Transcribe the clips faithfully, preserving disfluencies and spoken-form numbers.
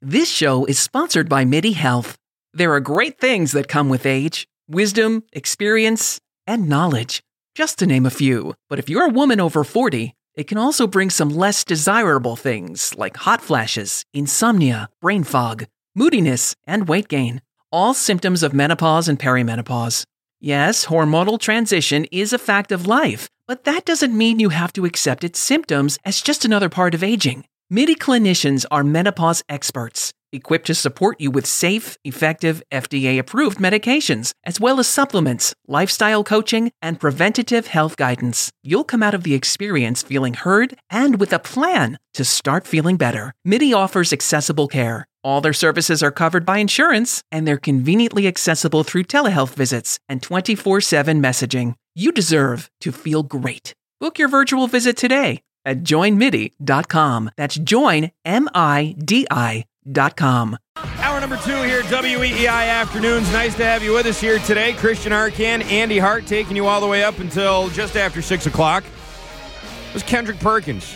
This show is sponsored by MIDI Health. There are great things that come with age: wisdom, experience, and knowledge, just to name a few. But if you're a woman over forty, it can also bring some less desirable things like hot flashes, insomnia, brain fog, moodiness, and weight gain. All symptoms of menopause and perimenopause. Yes, hormonal transition is a fact of life, but that doesn't mean you have to accept its symptoms as just another part of aging. MIDI clinicians are menopause experts, equipped to support you with safe, effective, F D A-approved medications, as well as supplements, lifestyle coaching, and preventative health guidance. You'll come out of the experience feeling heard and with a plan to start feeling better. MIDI offers accessible care. All their services are covered by insurance, and they're conveniently accessible through telehealth visits and twenty-four seven messaging. You deserve to feel great. Book your virtual visit today at join midi dot com. That's join, M I D I dot com. Hour number two here at W E E I Afternoons. Nice to have you with us here today. Christian Arcand, Andy Hart taking you all the way up until just after six o'clock. It was Kendrick Perkins.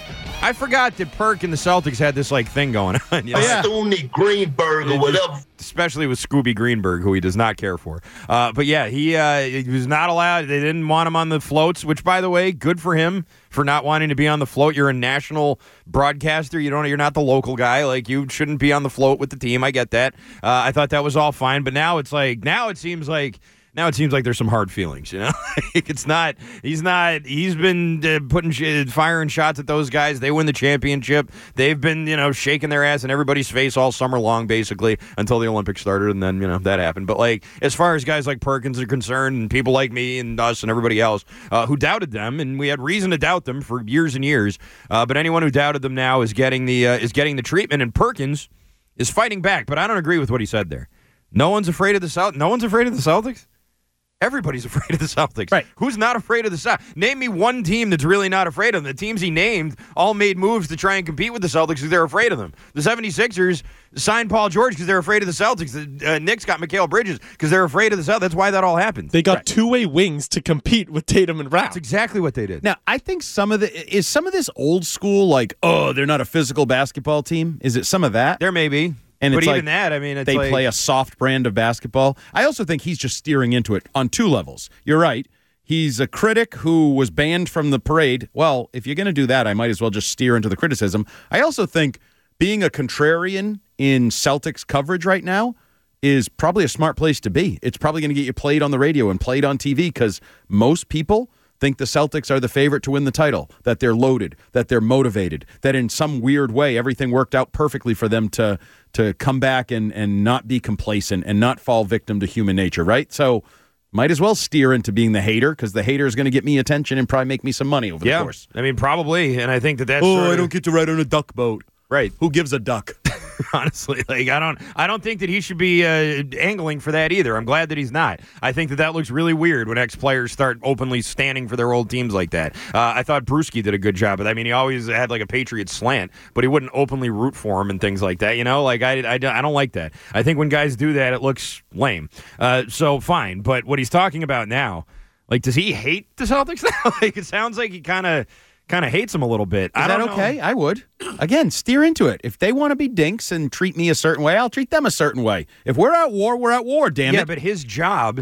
I forgot that Perk and the Celtics had this like thing going on. You know? Yeah. Stoney Greenberg or whatever. Especially with Scooby Greenberg, who he does not care for. Uh, but yeah, he, uh, he was not allowed. They didn't want him on the floats, which, by the way, good for him for not wanting to be on the float. You're a national broadcaster. You don't. You're not the local guy. Like, you shouldn't be on the float with the team. I get that. Uh, I thought that was all fine. But now it's like, now it seems like. Now it seems like there's some hard feelings, you know? It's not, he's not, he's been uh, putting, sh- firing shots at those guys. They win the championship. They've been, you know, shaking their ass in everybody's face all summer long, basically, until the Olympics started, and then, you know, that happened. But, like, as far as guys like Perkins are concerned, and people like me and us and everybody else uh, who doubted them, and we had reason to doubt them for years and years, uh, but anyone who doubted them now is getting the uh, is getting the treatment, and Perkins is fighting back. But I don't agree with what he said there. No one's afraid of the Celtics. No one's afraid of the Celtics? Everybody's afraid of the Celtics. Right. Who's not afraid of the Celtics? Name me one team that's really not afraid of them. The teams he named all made moves to try and compete with the Celtics because they're afraid of them. The seventy-sixers signed Paul George because they're afraid of the Celtics. The uh, Knicks got Mikal Bridges because they're afraid of the Celtics. That's why that all happened. They got Right. two-way wings to compete with Tatum and Brown. That's exactly what they did. Now, I think some of the is some of this old school, like, oh, they're not a physical basketball team. Is it some of that? There may be. And but it's even like that, I mean, it's they like, play a soft brand of basketball. I also think he's just steering into it on two levels. You're right. He's a critic who was banned from the parade. Well, if you're going to do that, I might as well just steer into the criticism. I also think being a contrarian in Celtics coverage right now is probably a smart place to be. It's probably going to get you played on the radio and played on T V because most people think the Celtics are the favorite to win the title, that they're loaded, that they're motivated, that in some weird way everything worked out perfectly for them to to come back and, and not be complacent and not fall victim to human nature, right? So might as well steer into being the hater because the hater is going to get me attention and probably make me some money over yeah, the course. I mean, probably, and I think that that's Oh, sort of, I don't get to ride on a duck boat. Right. Who gives a duck? Honestly, like I don't, I don't think that he should be uh, angling for that either. I'm glad that he's not. I think that that looks really weird when ex-players start openly standing for their old teams like that. Uh, I thought Brewski did a good job, but I mean, he always had like a Patriots slant, but he wouldn't openly root for him and things like that. You know, like I, I, I don't like that. I think when guys do that, it looks lame. Uh, so fine, but what he's talking about now, like, does he hate the Celtics now? Like, it sounds like he kind of. Kind of hates him a little bit. Is I that don't okay? know. I would. Again, steer into it. If they want to be dinks and treat me a certain way, I'll treat them a certain way. If we're at war, we're at war, damn yeah, it. but his job,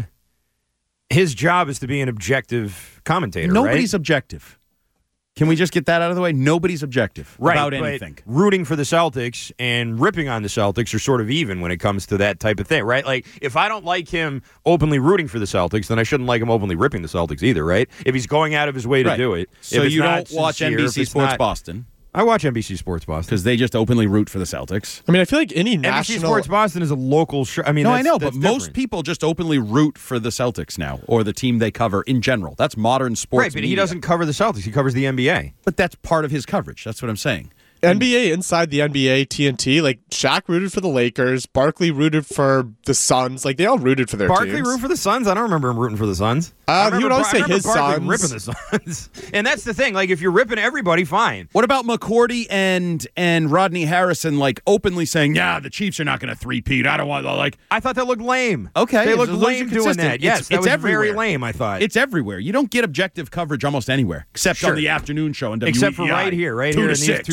his job is to be an objective commentator, Nobody's right? objective. Can we just get that out of the way? Nobody's objective Right, about but anything. Rooting for the Celtics and ripping on the Celtics are sort of even when it comes to that type of thing, right? Like, if I don't like him openly rooting for the Celtics, then I shouldn't like him openly ripping the Celtics either, right? If he's going out of his way to Right. do it. So if it's you not don't watch sincere, N B if C it's Sports not- Boston I watch N B C Sports Boston. because they just openly root for the Celtics. I mean, I feel like any N B C national... Sports Boston is a local show. I mean, No, that's, I know, but that's most different. people just openly root for the Celtics now or the team they cover in general. That's modern sports Right, but he media. doesn't cover the Celtics. He covers the N B A. But that's part of his coverage. That's what I'm saying. N B A inside the N B A, T N T, like Shaq rooted for the Lakers, Barkley rooted for the Suns, like they all rooted for their Barkley teams. root for the Suns? I don't remember him rooting for the Suns. Uh, I he remember would always Bar- say I remember his Barkley Suns. ripping the Suns. And that's the thing. Like, if you're ripping everybody, fine. What about McCourty and and Rodney Harrison, like openly saying, "Yeah, the Chiefs are not going to three-peat. I don't want to like." I thought that looked lame. Okay, they as looked long as lame you're doing consistent. that. Yes, It's- that it's was everywhere. very lame. I thought It's everywhere. You don't get objective coverage almost anywhere, except Sure. on the afternoon show and W E E I. except for right here, right two here to in these six. two chairs.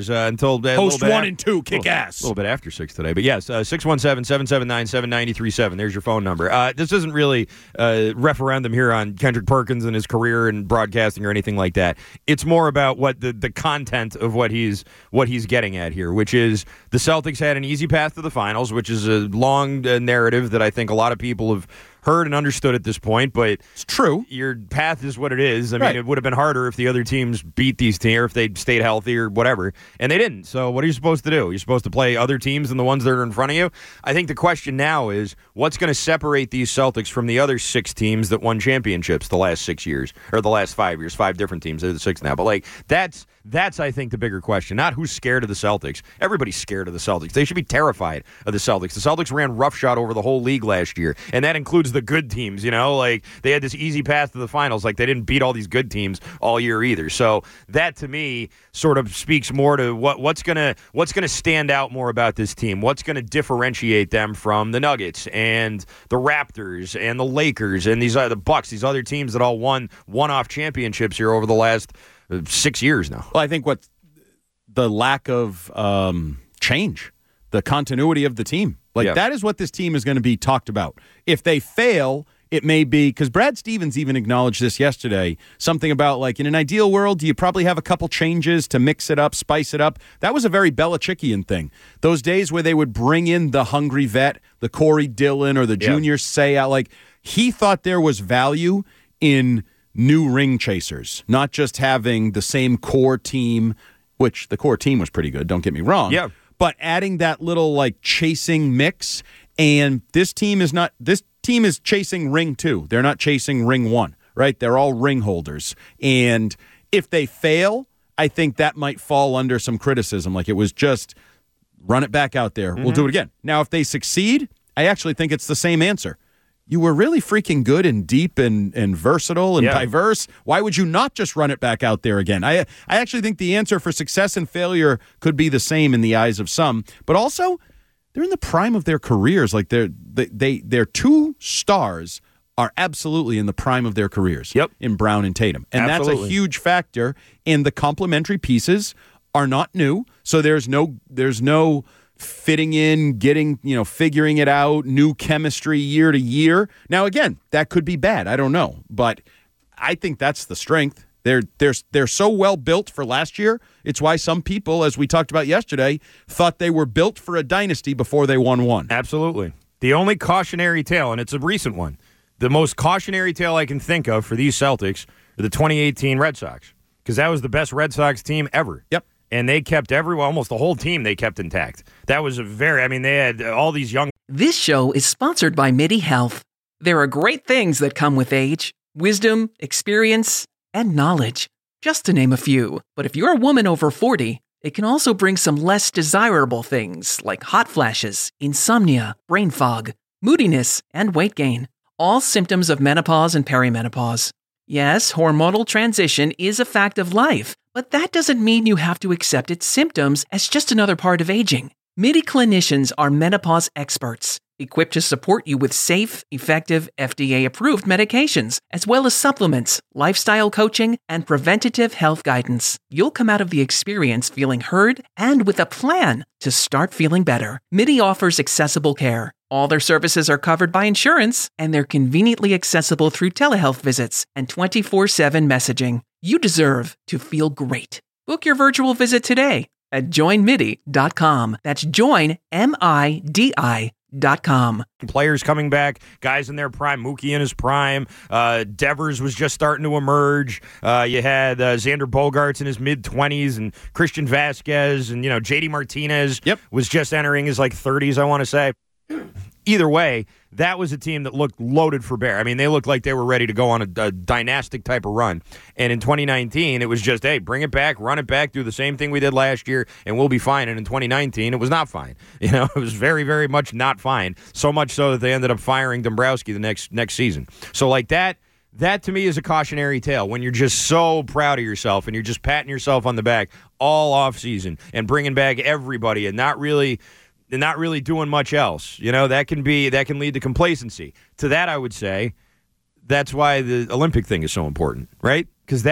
hours uh, until uh, Host one one and two, kick little, ass. A little bit after six today, but yes, uh, six one seven, seven seven nine, seven nine three seven. There's your phone number. Uh, this isn't really uh, referendum here on Kendrick Perkins and his career in broadcasting or anything like that. It's more about what the, the content of what he's what he's getting at here, which is the Celtics had an easy path to the finals, which is a long uh, narrative that I think a lot of people have heard and understood at this point, but it's true. Your path is what it is. I right. mean, it would have been harder if the other teams beat these teams, or if they'd stayed healthy or whatever, and they didn't. So what are you supposed to do? You're supposed to play other teams than the ones that are in front of you? I think the question now is, what's going to separate these Celtics from the other six teams that won championships the last six years, or the last five years, five different teams. They're the six now. But, like, that's, that's I think, the bigger question. Not who's scared of the Celtics. Everybody's scared of the Celtics. They should be terrified of the Celtics. The Celtics ran roughshod over the whole league last year, and that includes the good teams, you know? You know, like they had this easy path to the finals. Like they didn't beat all these good teams all year either. So that to me sort of speaks more to what what's gonna what's gonna stand out more about this team. What's gonna differentiate them from the Nuggets and the Raptors and the Lakers and these other the Bucks, these other teams that all won one-off championships here over the last uh, six years now. Well, I think what the lack of um, change, the continuity of the team, like yeah. that is what this team is going to be talked about. If they fail, it may be, because Brad Stevens even acknowledged this yesterday, something about, like, in an ideal world, do you probably have a couple changes to mix it up, spice it up? That was a very Belichickian thing. Those days where they would bring in the hungry vet, the Corey Dillon or the yeah. junior Seau, like, he thought there was value in new ring chasers, not just having the same core team, which the core team was pretty good, don't get me wrong. Yeah. But adding that little, like, chasing mix, and this team is not, this team is chasing ring two. They're not chasing ring one, right? They're all ring holders. And if they fail, I think that might fall under some criticism. Like it was just run it back out there. Mm-hmm. We'll do it again. Now, if they succeed, I actually think it's the same answer. You were really freaking good and deep and, and versatile and yeah. diverse. Why would you not just run it back out there again? I I actually think the answer for success and failure could be the same in the eyes of some. But also, they're in the prime of their careers. Like they're they, they their two stars are absolutely in the prime of their careers. Yep. In Brown and Tatum. And absolutely. That's a huge factor. And the complementary pieces are not new. So there's no there's no fitting in, getting, you know, figuring it out, new chemistry year to year. Now, again, that could be bad. I don't know. But I think that's the strength. They're they're they're so well built for last year. It's why some people, as we talked about yesterday, thought they were built for a dynasty before they won one. Absolutely. The only cautionary tale, and it's a recent one, the most cautionary tale I can think of for these Celtics are the twenty eighteen Red Sox, because that was the best Red Sox team ever. Yep. And they kept everyone, almost the whole team, they kept intact. That was a very, I mean, they had all these young. This show is sponsored by MIDI Health. There are great things that come with age: wisdom, experience, and knowledge, just to name a few. But if you're a woman over forty, it can also bring some less desirable things like hot flashes, insomnia, brain fog, moodiness, and weight gain. All symptoms of menopause and perimenopause. Yes, hormonal transition is a fact of life, but that doesn't mean you have to accept its symptoms as just another part of aging. MIDI clinicians are menopause experts, equipped to support you with safe, effective, F D A-approved medications, as well as supplements, lifestyle coaching, and preventative health guidance. You'll come out of the experience feeling heard and with a plan to start feeling better. MIDI offers accessible care. All their services are covered by insurance, and they're conveniently accessible through telehealth visits and twenty-four seven messaging. You deserve to feel great. Book your virtual visit today at join midi dot com. That's join, M I D I dot com. Players coming back, guys in their prime, Mookie in his prime, uh, Devers was just starting to emerge. Uh, you had uh, Xander Bogaerts in his mid-twenties, and Christian Vasquez, and, you know, J D Martinez yep. was just entering his, like, thirties, I want to say. Either way, that was a team that looked loaded for bear. I mean, they looked like they were ready to go on a, a dynastic type of run. And in twenty nineteen, it was just, hey, bring it back, run it back, do the same thing we did last year, and we'll be fine. And in twenty nineteen, it was not fine. You know, it was very, very much not fine. So much so that they ended up firing Dombrowski the next next season. So like that, that to me is a cautionary tale when you're just so proud of yourself and you're just patting yourself on the back all offseason and bringing back everybody and not really – and not really doing much else. You know, that can be that can lead to complacency. To that, I would say that's why the Olympic thing is so important, right? Because that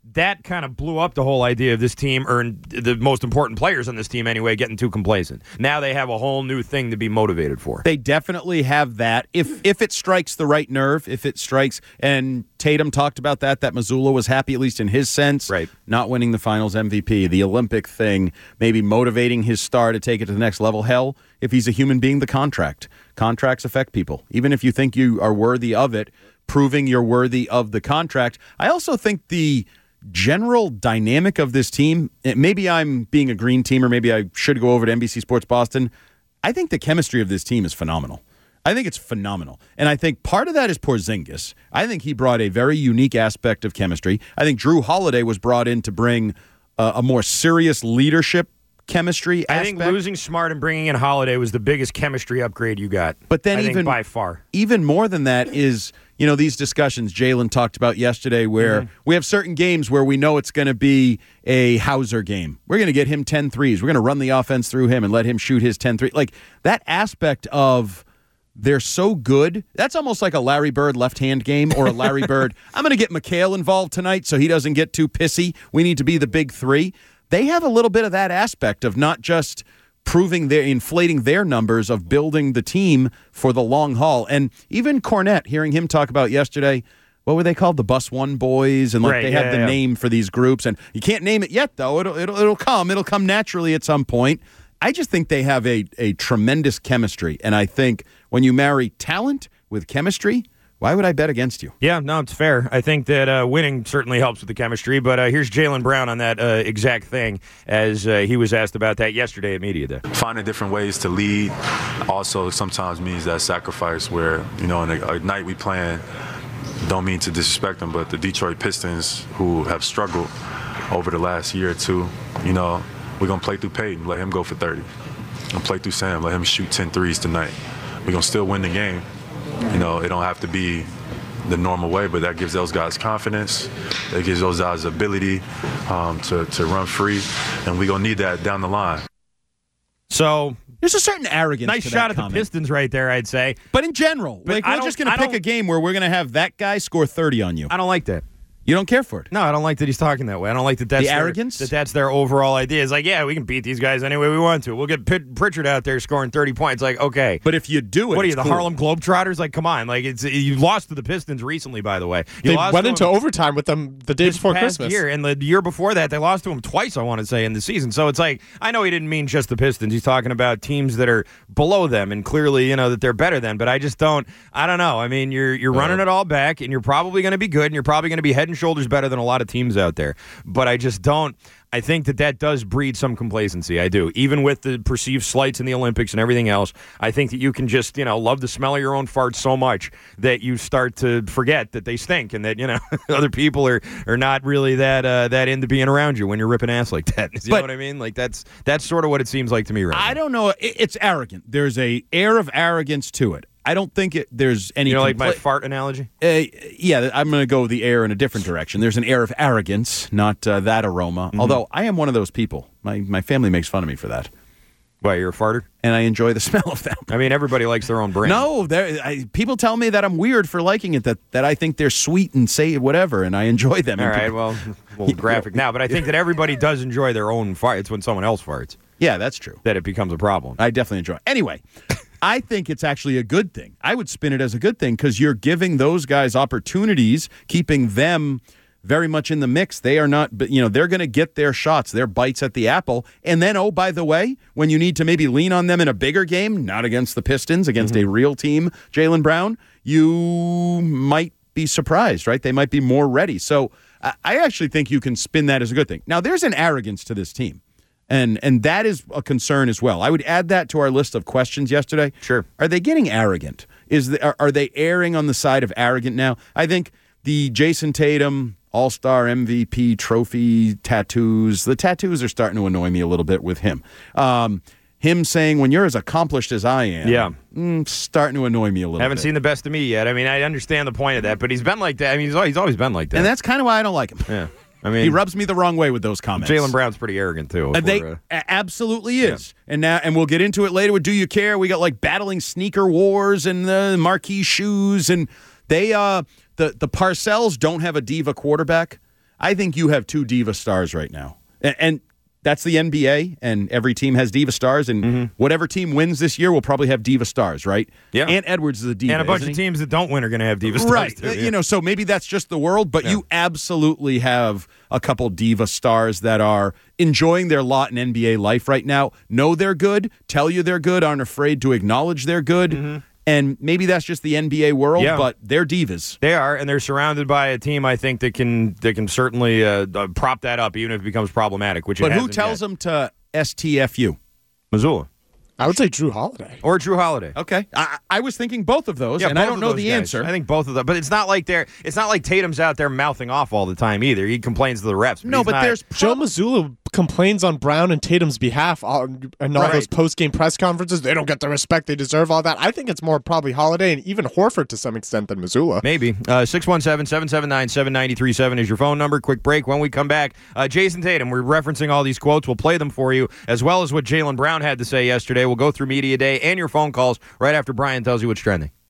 that kind of blew up the whole idea of this team, or the most important players on this team anyway, getting too complacent. Now they have a whole new thing to be motivated for. They definitely have that. If if it strikes the right nerve, if it strikes, and Tatum talked about that, that Missoula was happy, at least in his sense, right. Not winning the finals M V P, the Olympic thing, maybe motivating his star to take it to the next level. Hell, if he's a human being, the contract. Contracts affect people. Even if you think you are worthy of it, proving you're worthy of the contract. I also think the general dynamic of this team, maybe I'm being a green team, or maybe I should go over to N B C Sports Boston. I think the chemistry of this team is phenomenal. I think it's phenomenal. And I think part of that is Porzingis. I think he brought a very unique aspect of chemistry. I think Drew Holiday was brought in to bring uh, a more serious leadership chemistry I aspect. think losing Smart and bringing in Holiday was the biggest chemistry upgrade you got. But then I even think by far. Even more than that is, you know, these discussions Jalen talked about yesterday where mm-hmm. we have certain games where we know it's going to be a Hauser game. We're going to get him ten threes. We're going to run the offense through him and let him shoot his ten threes. Like that aspect of they're so good. That's almost like a Larry Bird left-hand game or a Larry Bird, I'm going to get McHale involved tonight so he doesn't get too pissy. We need to be the big three. They have a little bit of that aspect of not just proving their inflating their numbers, of building the team for the long haul. And even Cornette, hearing him talk about yesterday, what were they called? The Bus One Boys, and like right, they yeah, have the yeah. name for these groups, and you can't name it yet though. It'll it'll it'll come. It'll come naturally at some point. I just think they have a a tremendous chemistry, and I think when you marry talent with chemistry, why would I bet against you? Yeah, no, it's fair. I think that uh, winning certainly helps with the chemistry, but uh, here's Jaylen Brown on that uh, exact thing as uh, he was asked about that yesterday at Media Day. Finding different ways to lead also sometimes means that sacrifice where, you know, in a, a night we playing, don't mean to disrespect them, but the Detroit Pistons, who have struggled over the last year or two, you know, we're going to play through Peyton, let him go for thirty. We're going to play through Sam, let him shoot ten threes tonight. We're going to still win the game. You know, it don't have to be the normal way, but that gives those guys confidence. That gives those guys ability um, to, to run free, and we're going to need that down the line. So there's a certain arrogance nice to shot that at comment. the Pistons right there, I'd say. But in general, But like I we're don't- just going to I pick don't- a game where we're going to have that guy score thirty on you. I don't like that. You don't care for it. No, I don't like that he's talking that way. I don't like that that's The their, arrogance? that that's their overall idea. It's like, yeah, we can beat these guys any way we want to. We'll get Pit- Pritchard out there scoring thirty points. Like, okay. But if you do it, What are you, it's the cool. Harlem Globetrotters? Like, come on. Like, it's you lost to the Pistons recently, by the way. You They lost went to into them overtime with them the day this before past Christmas. year, and the year before that, they lost to them twice, I want to say, in the season. So it's like, I know he didn't mean just the Pistons. He's talking about teams that are below them, and clearly, you know, that they're better than. But I just don't, I don't know. I mean, you're you're running it all back, and you're probably going to be good, and you're probably going to be head and shoulders better than a lot of teams out there. But I just don't. I think that that does breed some complacency. I do. Even with the perceived slights in the Olympics and everything else, I think that you can just, you know, love the smell of your own farts so much that you start to forget that they stink and that, you know, other people are, are not really that uh, that into being around you when you're ripping ass like that. You But- know what I mean? Like, that's that's sort of what it seems like to me right now. I don't know. It- It's arrogant. There's a air of arrogance to it. I don't think it. There's any. You know, like my compla- fart analogy? Uh, yeah, I'm going to go the air in a different direction. There's an air of arrogance, not uh, that aroma. Mm-hmm. Although I am one of those people. My my family makes fun of me for that, Why, you're a farter? and I enjoy the smell of them. I mean, everybody likes their own brand. No, there- I, people tell me that I'm weird for liking it. That that I think they're sweet and say whatever, and I enjoy them. All And right, people- well, a little graphic now, but I think that everybody does enjoy their own fart. It's when someone else farts yeah, that's true. that it becomes a problem. I definitely enjoy it. Anyway, I think it's actually a good thing. I would spin it as a good thing because you're giving those guys opportunities, keeping them very much in the mix. They are not, but you know, they're going to get their shots, their bites at the apple. And then, oh, by the way, when you need to maybe lean on them in a bigger game, not against the Pistons, against Mm-hmm. a real team, Jaylen Brown, you might be surprised, right? They might be more ready. So I I actually think you can spin that as a good thing. Now, there's an arrogance to this team. And and that is a concern as well. I would add that to our list of questions yesterday. Sure. Are they getting arrogant? Is the, are, are they erring on the side of arrogant now? I think the Jason Tatum All-Star M V P trophy tattoos, the tattoos are starting to annoy me a little bit with him. Um, him saying, when you're as accomplished as I am, Yeah. mm, starting to annoy me a little Haven't bit. seen the best of me yet. I mean, I understand the point of that, but he's been like that. I mean, he's always, he's always been like that. And that's kind of why I don't like him. yeah. I mean, He rubs me the wrong way with those comments. Jaylen Brown's pretty arrogant too. Uh, if they we're, uh, a- absolutely is, and now and we'll get into it later with Do You Care? We got like battling sneaker wars and the marquee shoes, and they uh the the Parcells don't have a diva quarterback. I think you have two diva stars right now. And, and that's the N B A, and every team has diva stars, and mm-hmm. whatever team wins this year will probably have diva stars, right? Yeah. Ant Edwards is a diva, and a bunch isn't of he? teams that don't win are going to have diva stars, right? too, yeah. You know, so maybe that's just the world, but yeah. you absolutely have a couple diva stars that are enjoying their lot in N B A life right now. Know they're good, tell you they're good, aren't afraid to acknowledge they're good. Mm-hmm. And maybe that's just the N B A world, yeah. but they're divas. They are, and they're surrounded by a team, I think, that can that can certainly uh, uh, prop that up, even if it becomes problematic. Which, but it who tells yet. them to S T F U? Missoula. I would say Drew Holiday. Or Drew Holiday. Okay. I, I was thinking both of those, yeah, and I don't know the guys. answer. I think both of them. But it's not like they're it's not like Tatum's out there mouthing off all the time either. He complains to the refs. But no, but not, there's Joe Mazzulla complains on Brown and Tatum's behalf on, and all right. those post-game press conferences. They don't get the respect they deserve, all that. I think it's more probably Holiday and even Horford to some extent than Mazzulla. Maybe. Uh, six one seven, seven seven nine, seven nine three seven is your phone number. Quick break. When we come back, uh, Jason Tatum, we're referencing all these quotes. We'll play them for you, as well as what Jaylen Brown had to say yesterday. We'll go through Media Day and your phone calls right after Brian tells you what's trending.